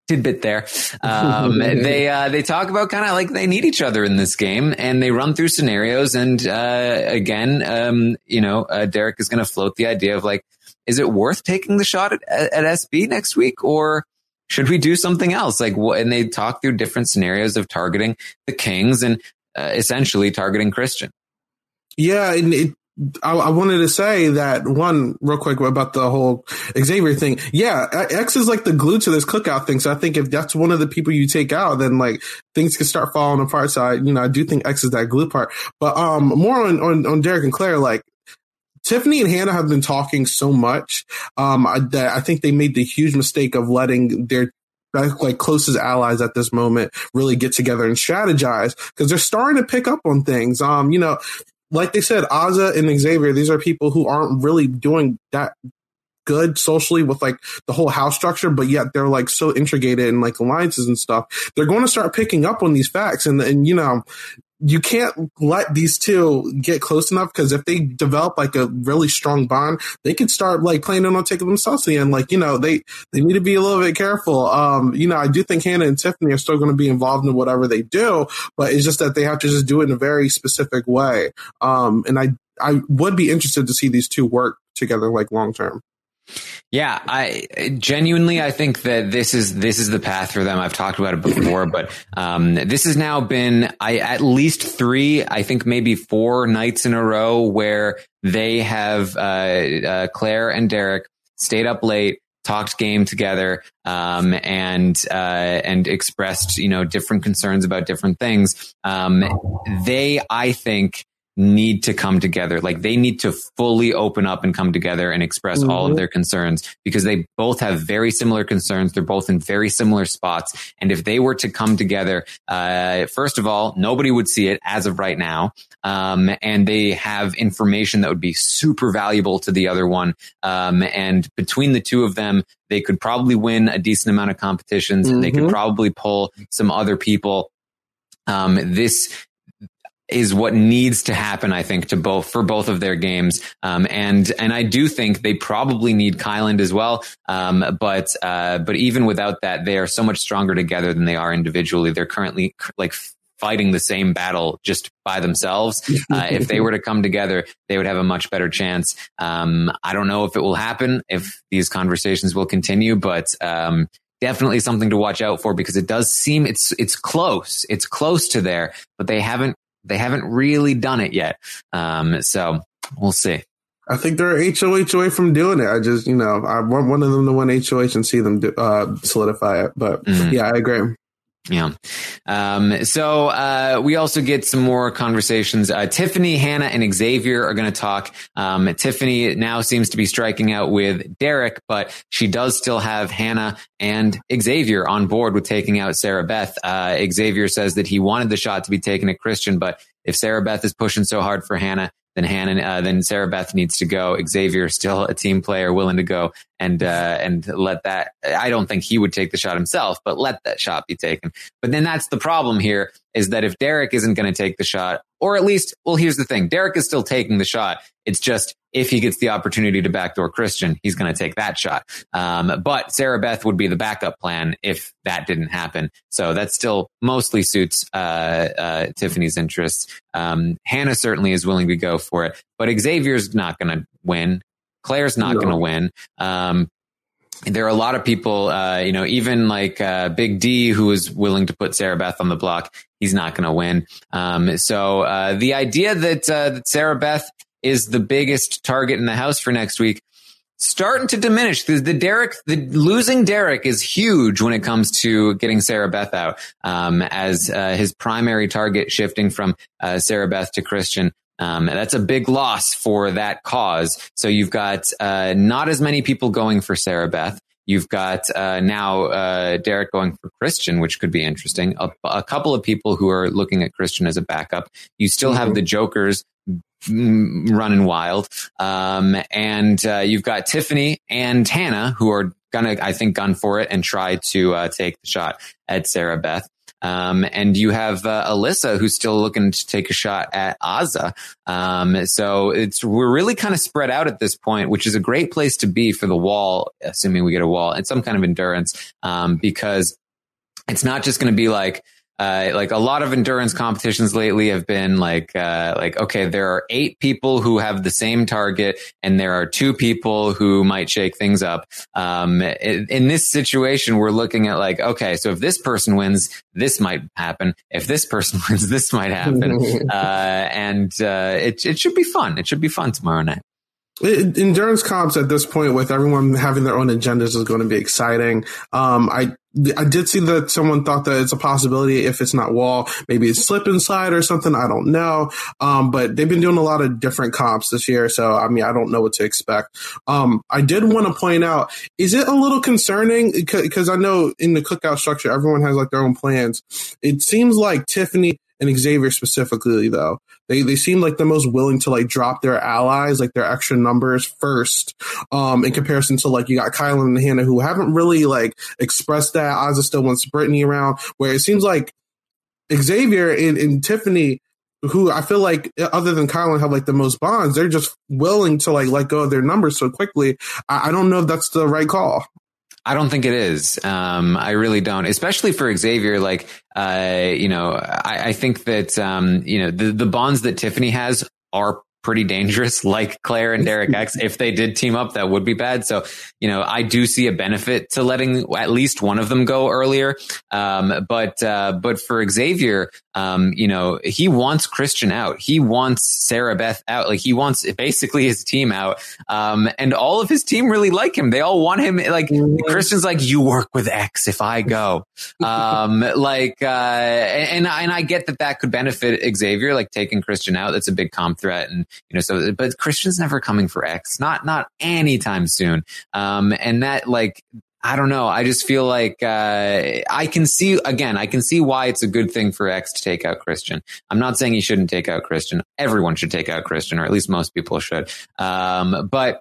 tidbit there. Um, they uh, they talk about kind of like they need each other in this game, and they run through scenarios. And uh, again, um, you know, uh, Derek is going to float the idea of like, is it worth taking the shot at, at S B next week, or should we do something else? Like, what? And they talk through different scenarios of targeting the Kings and uh, essentially targeting Christian. Yeah, and it. I, I wanted to say that one real quick about the whole Xavier thing. Yeah, X is like the glue to this cookout thing. So I think if that's one of the people you take out, then like things can start falling apart. So I, you know, I do think X is that glue part. But um, more on, on, on Derek and Claire, like Tiffany and Hannah have been talking so much um, I, that I think they made the huge mistake of letting their like closest allies at this moment really get together and strategize, because they're starting to pick up on things. Um, you know, like they said, Azah and Xavier, these are people who aren't really doing that good socially with like the whole house structure, but yet they're like so integrated in like alliances and stuff. They're going to start picking up on these facts. And, and you know, you can't let these two get close enough, because if they develop like a really strong bond, they could start like planning on taking themselves to the end. Like, you know, they, they need to be a little bit careful. Um, you know, I do think Hannah and Tiffany are still going to be involved in whatever they do, but it's just that they have to just do it in a very specific way. Um, and I, I would be interested to see these two work together like long term. Yeah, I genuinely, I think that this is this is the path for them. I've talked about it before, but um, this has now been I, at least three, I think maybe four nights in a row where they have uh, uh, Claire and Derek stayed up late, talked game together, um, and uh, and expressed, you know, different concerns about different things. Um, they, I think, need to come together. Like, they need to fully open up and come together and express mm-hmm. all of their concerns, because they both have very similar concerns. They're both in very similar spots. And if they were to come together, uh, first of all, nobody would see it as of right now. Um, and they have information that would be super valuable to the other one. Um, and between the two of them, they could probably win a decent amount of competitions. Mm-hmm. They could probably pull some other people. Um, this, is what needs to happen, I think, to both for both of their games. Um, and, and I do think they probably need Kyland as well. Um, but, uh, but even without that, they are so much stronger together than they are individually. They're currently like fighting the same battle just by themselves. Uh, if they were to come together, they would have a much better chance. Um, I don't know if it will happen, if these conversations will continue, but, um, definitely something to watch out for, because it does seem it's, it's close. It's close to there, but they haven't, They haven't really done it yet. Um, so we'll see. I think they're H O H away from doing it. I just, you know, I want one of them to win H O H and see them do, uh, solidify it. But mm-hmm. yeah, I agree. Yeah. Um, so, uh, we also get some more conversations. Uh, Tiffany, Hannah, and Xavier are going to talk. Um, Tiffany now seems to be striking out with Derek, but she does still have Hannah and Xavier on board with taking out Sarah Beth. Uh, Xavier says that he wanted the shot to be taken at Christian, but if Sarah Beth is pushing so hard for Hannah, then Hannah, uh, then Sarah Beth needs to go. Xavier still a team player willing to go and, uh, and let that, I don't think he would take the shot himself, but let that shot be taken. But then that's the problem here, is that if Derek isn't going to take the shot, or at least, well, here's the thing. Derek is still taking the shot. It's just, if he gets the opportunity to backdoor Christian, he's going to take that shot. Um, but Sarah Beth would be the backup plan if that didn't happen. So that still mostly suits, uh, uh, Tiffany's interests. Um, Hannah certainly is willing to go for it, but Xavier's not going to win. Claire's not no. going to win. Um, there are a lot of people, uh, you know, even like, uh, Big D, who is willing to put Sarah Beth on the block. He's not going to win. Um, so, uh, the idea that, uh, that Sarah Beth is the biggest target in the house for next week, starting to diminish. The, the Derek, the losing Derek is huge when it comes to getting Sarah Beth out, um, as, uh, his primary target shifting from, uh, Sarah Beth to Christian. Um, that's a big loss for that cause. So you've got, uh, not as many people going for Sarah Beth. You've got, uh, now, uh, Derek going for Christian, which could be interesting. A, a couple of people who are looking at Christian as a backup. You still have the Jokers running wild. Um, and, uh, you've got Tiffany and Hannah, who are gonna, I think, gun for it and try to, uh, take the shot at Sarah Beth. Um, and you have uh, Alyssa, who's still looking to take a shot at Azah. Um, so it's we're really kind of spread out at this point, which is a great place to be for the wall, assuming we get a wall and some kind of endurance, um, because it's not just going to be like, Uh, like a lot of endurance competitions lately have been like, uh, like, okay, there are eight people who have the same target and there are two people who might shake things up. Um, in, in this situation, we're looking at like, okay, so if this person wins, this might happen. If this person wins, this might happen. uh, and, uh, it, it should be fun. It should be fun tomorrow night. It, endurance comps at this point, with everyone having their own agendas, is going to be exciting. Um, I I did see that someone thought that it's a possibility if it's not wall, maybe it's slip inside or something. I don't know. Um, but they've been doing a lot of different comps this year. So, I mean, I don't know what to expect. Um, I did want to point out, is it a little concerning? Because I know in the cookout structure, everyone has like their own plans. It seems like Tiffany and Xavier specifically, though, they they seem like the most willing to like drop their allies, like their extra numbers first, um, in comparison to like you got Kylan and Hannah, who haven't really like expressed that. Azah still wants Brittany around, where it seems like Xavier and, and Tiffany, who I feel like other than Kylan have like the most bonds, they're just willing to like let go of their numbers so quickly. I, I don't know if that's the right call. I don't think it is. Um, I really don't, especially for Xavier. Like, uh, you know, I, I think that, um, you know, the, the bonds that Tiffany has are pretty dangerous, like Claire and Derek X. If they did team up, that would be bad. So, you know, I do see a benefit to letting at least one of them go earlier. Um, but, uh, but for Xavier, um, you know, he wants Christian out. He wants Sarah Beth out. Like he wants basically his team out. Um, and all of his team really like him. They all want him. Like mm-hmm. Christian's like, you work with X if I go. um, like, uh, and, and I get that that could benefit Xavier, like taking Christian out. That's a big comp threat. And, you know, so, but Christian's never coming for X, not, not anytime soon. Um, and that like, I don't know. I just feel like, uh, I can see, again, I can see why it's a good thing for X to take out Christian. I'm not saying he shouldn't take out Christian. Everyone should take out Christian, or at least most people should. Um, but,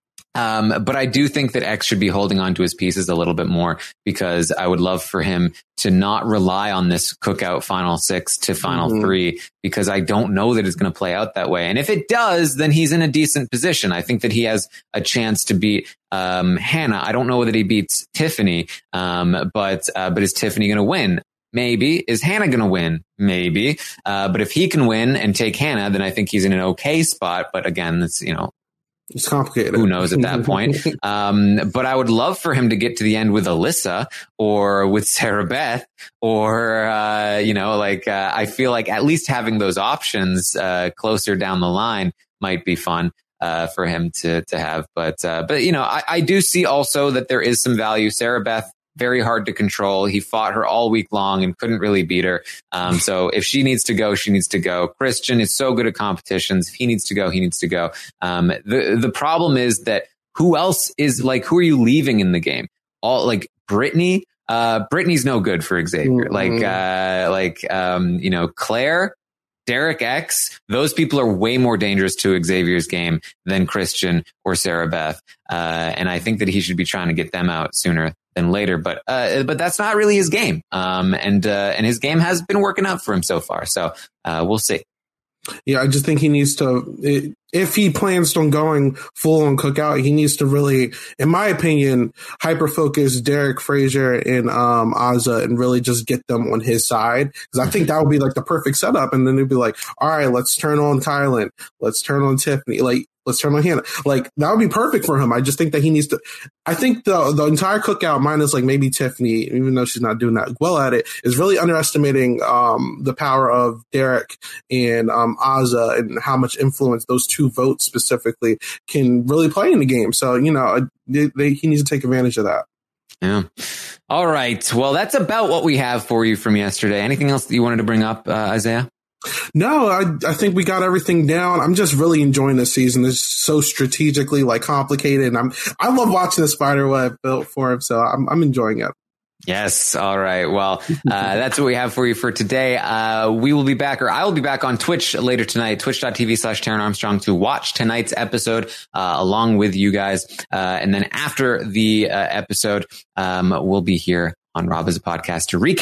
Um, but I do think that X should be holding on to his pieces a little bit more, because I would love for him to not rely on this cookout final six to final mm-hmm. three, because I don't know that it's going to play out that way. And if it does, then he's in a decent position. I think that he has a chance to beat, um, Hannah. I don't know that he beats Tiffany. Um, but, uh, but is Tiffany going to win? Maybe. Is Hannah going to win? Maybe. Uh, but if he can win and take Hannah, then I think he's in an okay spot. But again, it's, you know, it's complicated. Who knows at that point? Um, but I would love for him to get to the end with Alyssa or with Sarah Beth, or, uh, you know, like, uh, I feel like at least having those options, uh, closer down the line might be fun, uh, for him to, to have. But, uh, but, you know, I, I do see also that there is some value. Sarah Beth, very hard to control. He fought her all week long and couldn't really beat her. Um, so if she needs to go, she needs to go. Christian is so good at competitions. If he needs to go, he needs to go. Um, the, the problem is that who else is like, who are you leaving in the game? All like Brittany, uh, Brittany's no good for Xavier. Mm-hmm. Like, uh, like, um, you know, Claire, Derek X, those people are way more dangerous to Xavier's game than Christian or Sarah Beth. Uh, and I think that he should be trying to get them out sooner than later, but, uh, but that's not really his game. Um, and, uh, and his game has been working out for him so far. So, uh, we'll see. Yeah, I just think he needs to, if he plans on going full on cookout, he needs to really, in my opinion, hyper focus Derek, Frazier, and um, Azah, and really just get them on his side. Because I think that would be like the perfect setup. And then they'd be like, all right, let's turn on Kylan. Let's turn on Tiffany. Like, let's turn on Hannah. Like, that would be perfect for him. I just think that he needs to, I think the the entire cookout, minus like maybe Tiffany, even though she's not doing that well at it, is really underestimating um, the power of Derek and um, Azah, and how much influence those two votes specifically can really play in the game. So, you know, they, they, he needs to take advantage of that. Yeah. All right. Well, that's about what we have for you from yesterday. Anything else that you wanted to bring up, uh, Isaiah? No, I I think we got everything down. I'm just really enjoying this season. It's so strategically like complicated, and I'm I love watching the spider web built for him. So I'm I'm enjoying it. Yes. All right. Well, uh, that's what we have for you for today. Uh, we will be back, or I will be back on Twitch later tonight, twitch.tv slash Taran Armstrong, to watch tonight's episode, uh, along with you guys. Uh, and then after the uh, episode, um, we'll be here on Rob as a Podcast to recap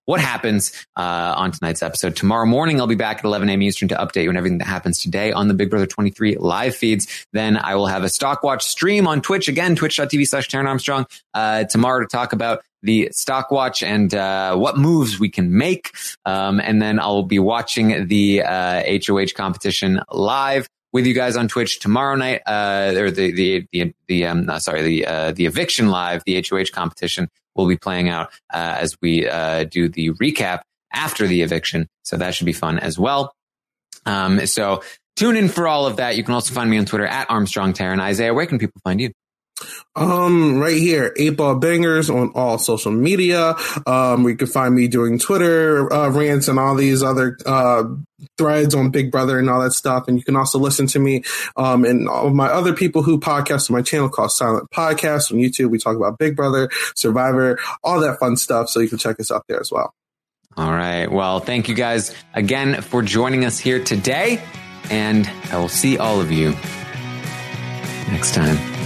what happens uh, on tonight's episode. Tomorrow morning, I'll be back at eleven a.m. Eastern to update you on everything that happens today on the Big Brother twenty-three live feeds. Then I will have a Stock Watch stream on Twitch, again, twitch.tv slash Taran Armstrong, uh, tomorrow to talk about the Stock Watch and uh, what moves we can make. Um, and then I'll be watching the uh, H O H competition live with you guys on Twitch tomorrow night, uh, or the, the, the, the, um, uh, sorry, the, uh, the eviction live, the H O H competition will be playing out, uh, as we, uh, do the recap after the eviction. So that should be fun as well. Um, so tune in for all of that. You can also find me on Twitter at Armstrong Taran. Isaiah, where can people find you? Um, right here, eight Ball Bangers on all social media. Um, you can find me doing Twitter uh, rants and all these other uh, threads on Big Brother and all that stuff. And you can also listen to me um, and all of my other people who podcast on my channel called Silent Podcast on YouTube. We talk about Big Brother, Survivor, all that fun stuff. So you can check us out there as well. All right. Well, thank you guys again for joining us here today. And I will see all of you next time.